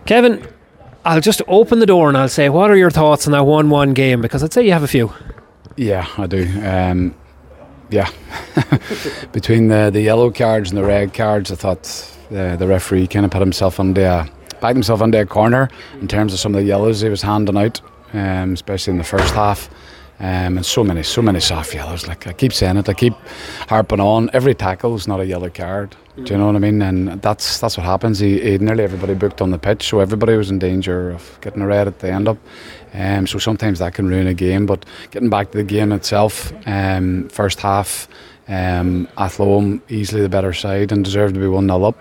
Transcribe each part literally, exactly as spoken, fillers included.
Kevin, I'll just open the door and I'll say, what are your thoughts on that one one game? Because I'd say you have a few. Yeah, I do. Um, yeah. Between the, the yellow cards and the red cards, I thought the, the referee kind of put himself under a, backed himself into a corner in terms of some of the yellows he was handing out, um, especially in the first half. Um, and so many, so many soft yellows. Like I keep saying it, I keep harping on. Every tackle is not a yellow card. Do you know what I mean? And that's that's what happens. He, he nearly everybody booked on the pitch, so everybody was in danger of getting a red at the end up. Um, so sometimes that can ruin a game. But getting back to the game itself, um, first half, um, Athlone easily the better side and deserved to be one nil up.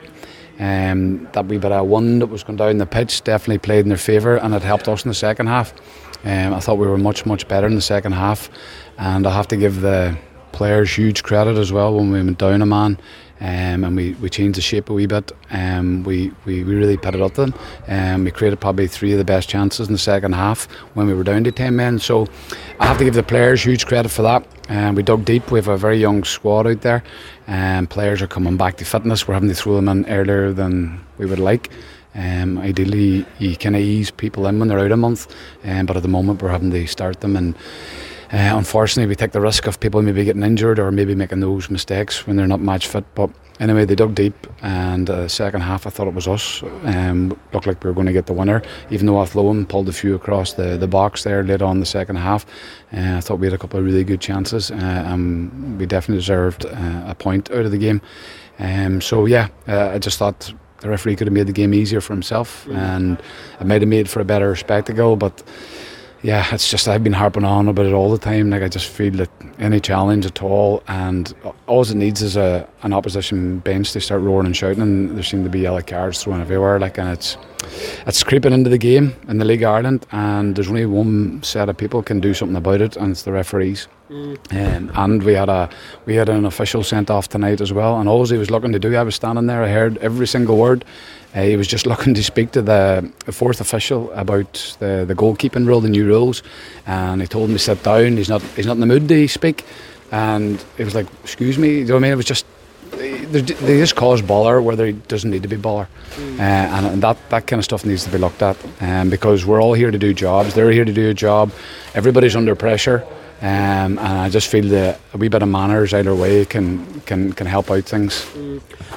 Um, that wee bit of wind that was going down the pitch definitely played in their favour, and it helped us in the second half. Um, I thought we were much, much better in the second half, and I have to give the players huge credit as well when we went down a man, um, and we, we changed the shape a wee bit. Um, we, we, we really put it up to them. Um, we created probably three of the best chances in the second half when we were down to ten men. So I have to give the players huge credit for that. Um, we dug deep. We have a very young squad out there, and players are coming back to fitness. We're having to throw them in earlier than we would like. Um, ideally you kind of ease people in when they're out a month, um, but at the moment we're having to start them, and uh, unfortunately we take the risk of people maybe getting injured or maybe making those mistakes when they're not match fit. But anyway, they dug deep, and uh, second half I thought it was us. Um, looked like we were going to get the winner, even though Athlone pulled a few across the, the box there late on the second half. uh, I thought we had a couple of really good chances, uh, and we definitely deserved uh, a point out of the game. Um, so yeah, uh, I just thought the referee could have made the game easier for himself, and it might have made for a better spectacle. But yeah, it's just I've been harping on about it all the time. Like I just feel that any challenge at all, and all it needs is a an opposition bench to start roaring and shouting, and there seem to be yellow cards thrown everywhere. Like, and it's it's creeping into the game in the League of Ireland, and there's only one set of people can do something about it, and it's the referees. Mm. Um, and we had a we had an official sent off tonight as well, and all he was looking to do, I was standing there, I heard every single word. Uh, he was just looking to speak to the, the fourth official about the, the goalkeeping rule, the new rules, and he told him to sit down. He's not he's not in the mood to speak, and it was like, excuse me, you know what I mean? It was just they, they just cause bother where there doesn't need to be bother. Mm. uh, and, and that, that kind of stuff needs to be looked at, um, because we're all here to do jobs. They're here to do a job. Everybody's under pressure. Um, and I just feel that a wee bit of manners either way can can, can help out things. Mm.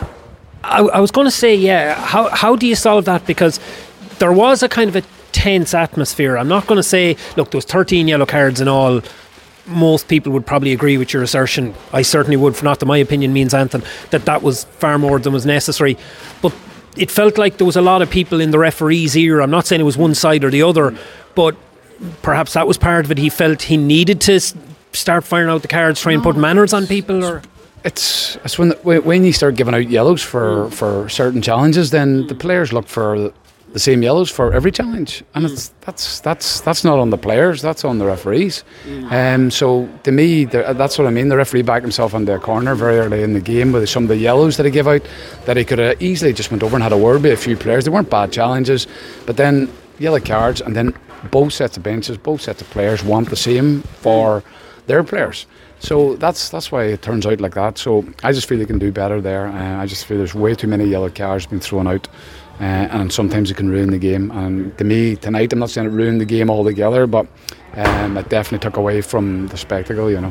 I, I was going to say, yeah, how how do you solve that? Because there was a kind of a tense atmosphere. I'm not going to say, look, there was thirteen yellow cards in all. Most people would probably agree with your assertion. I certainly would, for not that my opinion means anything, that that was far more than was necessary. But it felt like there was a lot of people in the referee's ear. I'm not saying it was one side or the other, but perhaps that was part of it. He felt he needed to start firing out the cards, try and put manners on people, or... It's it's when the, when you start giving out yellows for, for certain challenges, then the players look for the same yellows for every challenge, and it's that's that's that's not on the players, that's on the referees. Um, so to me, that's what I mean. The referee backed himself into a corner very early in the game with some of the yellows that he gave out, that he could have easily just went over and had a word with a few players. They weren't bad challenges, but then yellow cards, and then both sets of benches, both sets of players want the same for their players. So that's that's why it turns out like that. So I just feel they can do better there. Uh, I just feel there's way too many yellow cards being thrown out, uh, and sometimes it can ruin the game. And to me, tonight, I'm not saying it ruined the game altogether, but um, it definitely took away from the spectacle, you know.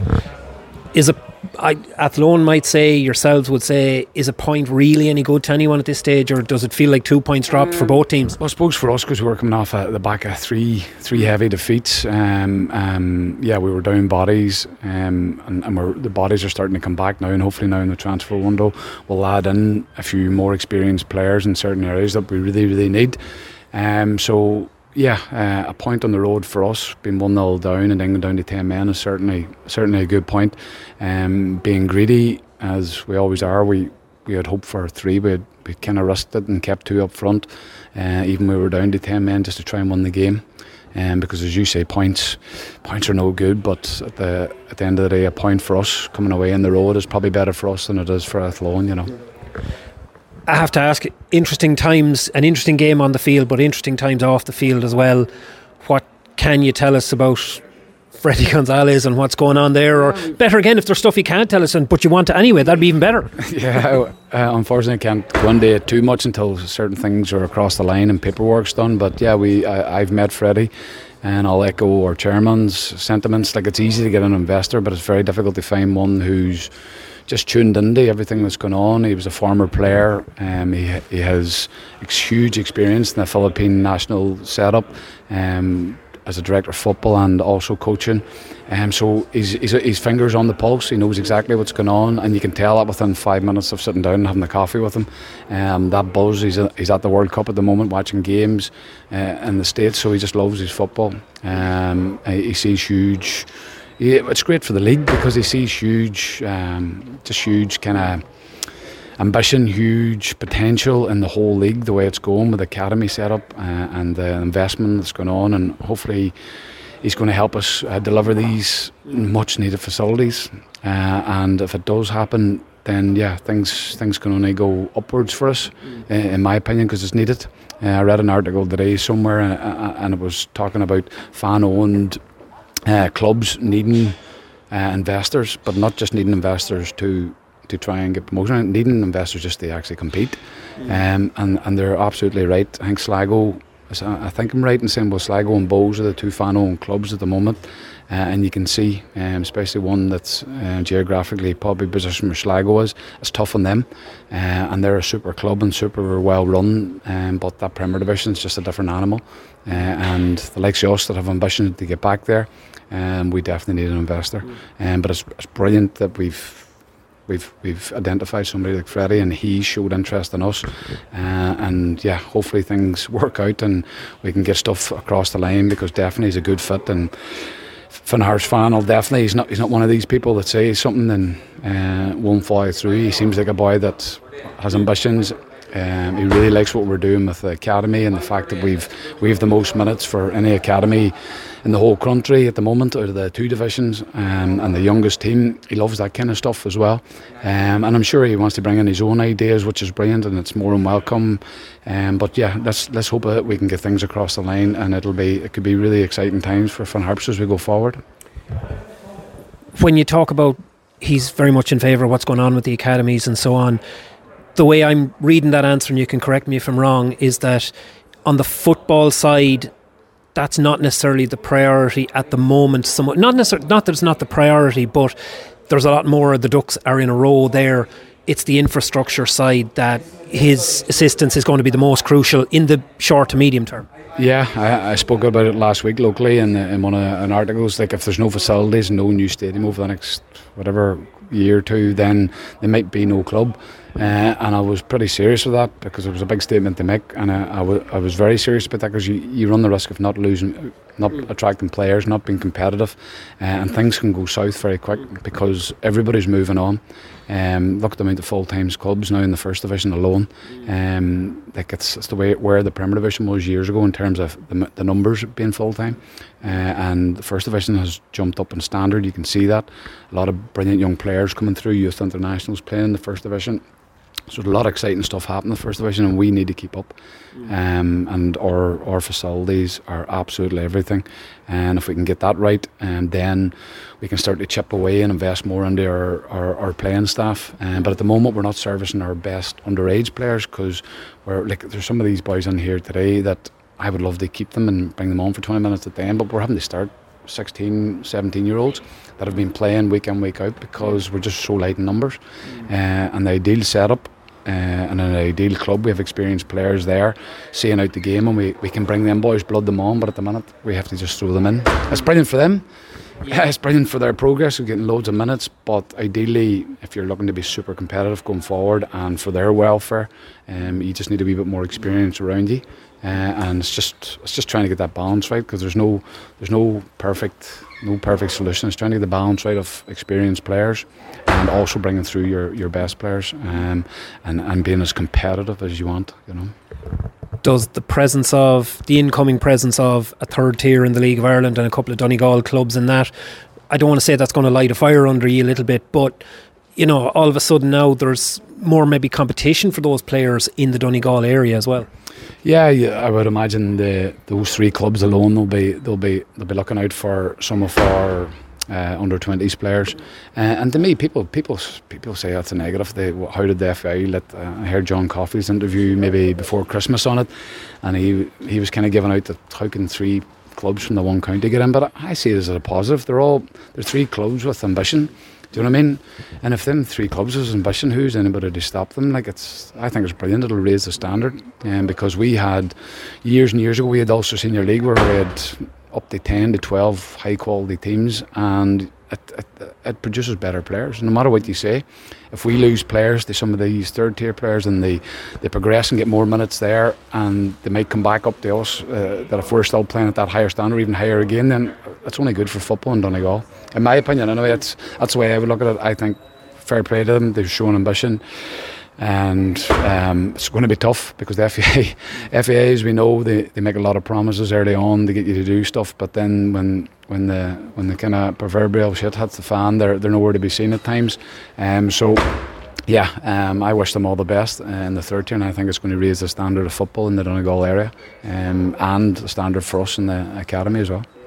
Is a I, Athlone might say, yourselves would say, is a point really any good to anyone at this stage, or does it feel like two points dropped um, for both teams? Well, I suppose for us, because we were coming off uh, the back of three three heavy defeats, um, um, yeah, we were down bodies, um, and, and we're, the bodies are starting to come back now, and hopefully now in the transfer window we'll add in a few more experienced players in certain areas that we really, really need. Um, so yeah, uh, a point on the road for us, being one nil down and then going down to ten men is certainly certainly a good point. Um, being greedy, as we always are, we, we had hoped for three. We had, we kind of risked it and kept two up front, uh, even when we were down to ten men, just to try and win the game. Um, because as you say, points points are no good, but at the at the end of the day, a point for us coming away on the road is probably better for us than it is for Athlone, you know. I have to ask, interesting times, an interesting game on the field, but interesting times off the field as well. What can you tell us about Freddie Gonzalez and what's going on there, or better again, if there's stuff you can't tell us, and but you want to anyway, that'd be even better. Yeah, uh, unfortunately, I can't go into it too much until certain things are across the line and paperwork's done. But yeah, we I, I've met Freddie, and I'll echo our chairman's sentiments. Like, it's easy to get an investor, but it's very difficult to find one who's just tuned into everything that's going on. He was a former player. Um, he he has huge experience in the Philippine national setup. Um, as a director of football and also coaching, um, so he's, he's his fingers on the pulse. He knows exactly what's going on, and you can tell that within five minutes of sitting down and having a coffee with him. Um, that buzz. He's a, he's at the World Cup at the moment, watching games uh, in the States, so he just loves his football. Um, he, he sees huge. He, it's great for the league because he sees huge, um, just huge kind of ambition, huge potential in the whole league, the way it's going with the academy setup uh, and the investment that's going on, and hopefully he's going to help us uh, deliver these much needed facilities, uh, and if it does happen, then yeah, things things can only go upwards for us, uh, in my opinion, because it's needed. uh, I read an article today somewhere, and, uh, and it was talking about fan owned uh, clubs needing uh, investors, but not just needing investors to to try and get promotion, needing investors just to actually compete. Um, and, and they're absolutely right. I think Sligo, I think I'm right in saying, well, Sligo and Bohs are the two fan-owned clubs at the moment, uh, and you can see, um, especially one that's uh, geographically probably positioned where Sligo is, it's tough on them, uh, and they're a super club and super well run, um, but that Premier Division is just a different animal, uh, and the likes of us that have ambition to get back there, um, we definitely need an investor. Um, but it's, it's brilliant that we've We've we've identified somebody like Freddie, and he showed interest in us, uh, and yeah, hopefully things work out and we can get stuff across the line, because definitely he's a good fit. And Finn Harps fan, will definitely he's not he's not one of these people that says something and uh, won't follow through. He seems like a boy that has ambitions. Um, he really likes what we're doing with the academy, and the fact that we've we've the most minutes for any academy in the whole country at the moment out of the two divisions, um, and the youngest team. He loves that kind of stuff as well, um, and I'm sure he wants to bring in his own ideas, which is brilliant, and it's more than welcome. Um, but yeah, let's let's hope that we can get things across the line, and it'll be it could be really exciting times for Finn Harps as we go forward. When you talk about he's very much in favour of what's going on with the academies and so on, the way I'm reading that answer, and you can correct me if I'm wrong, is that on the football side, that's not necessarily the priority at the moment. Somewhat, not necessarily, not that it's not the priority, but there's a lot more of the ducks are in a row there. It's the infrastructure side that his assistance is going to be the most crucial in the short to medium term. Yeah, I, I spoke about it last week locally in, in one of an articles. Like, if there's no facilities, no new stadium over the next whatever year or two, then there might be no club. Uh, and I was pretty serious with that, because it was a big statement to make, and I, I, w- I was very serious about that, because you, you run the risk of not losing, not attracting players, not being competitive, uh, and things can go south very quick because everybody's moving on. Um, look at the amount of full-time clubs now in the first division alone. Um, like it's, it's the way where the Premier Division was years ago in terms of the, the numbers being full-time, uh, and the first division has jumped up in standard. You can see that a lot of brilliant young players coming through, youth internationals playing in the first division. So there's a lot of exciting stuff happening in the first division, and we need to keep up. Um, and our our facilities are absolutely everything. And if we can get that right, and then we can start to chip away and invest more into our, our, our playing staff. Um, but at the moment, we're not servicing our best underage players, because we're like there's some of these boys in here today that I would love to keep them and bring them on for twenty minutes at the end, but we're having to start sixteen, seventeen year olds that have been playing week in, week out, because we're just so light in numbers. Uh, and the ideal setup, uh, and in an ideal club, we have experienced players there seeing out the game, and we, we can bring them boys, blood them on, but at the minute we have to just throw them in. It's brilliant for them. Yeah, it's brilliant for their progress of getting loads of minutes, but ideally, if you're looking to be super competitive going forward and for their welfare, um, you just need a wee bit more experience around you. Uh, and it's just it's just trying to get that balance right, because there's no there's no perfect no perfect solution. It's trying to get the balance right of experienced players and also bringing through your, your best players, um, and and being as competitive as you want, you know. Does the presence of the incoming presence of a third tier in the League of Ireland and a couple of Donegal clubs in that, I don't want to say that's going to light a fire under you a little bit, but you know, all of a sudden now there's more maybe competition for those players in the Donegal area as well. Yeah, yeah, I would imagine the those three clubs alone they'll be they'll be they'll be looking out for some of our uh, under twenties players. Uh, and to me, people people people say that's a negative. They, how did the F A I let? Uh, I heard John Coffey's interview maybe before Christmas on it, and he he was kind of giving out that how can three clubs from the one county get in? But I see it as a positive. They're all they're three clubs with ambition. Do you know what I mean? And if them three clubs has ambition, who's anybody to stop them? Like it's, I think it's brilliant. It'll raise the standard. And um, because we had years and years ago, we had Ulster Senior League where we had up to ten to twelve high quality teams, and it, it, it produces better players. No matter what you say, if we lose players to some of these third tier players and they, they progress and get more minutes there, and they might come back up to us, uh, that if we're still playing at that higher standard, even higher again, then it's only good for football in Donegal. In my opinion, anyway, that's that's the way I would look at it. I think fair play to them. They've shown ambition, and um, it's going to be tough because the F A I, F A I, as we know, they, they make a lot of promises early on to get you to do stuff, but then when when the when the kind of proverbial shit hits the fan, they're they're nowhere to be seen at times. Um, so. Yeah, um, I wish them all the best uh, in the third tier, and I think it's going to raise the standard of football in the Donegal area, um, and the standard for us in the academy as well.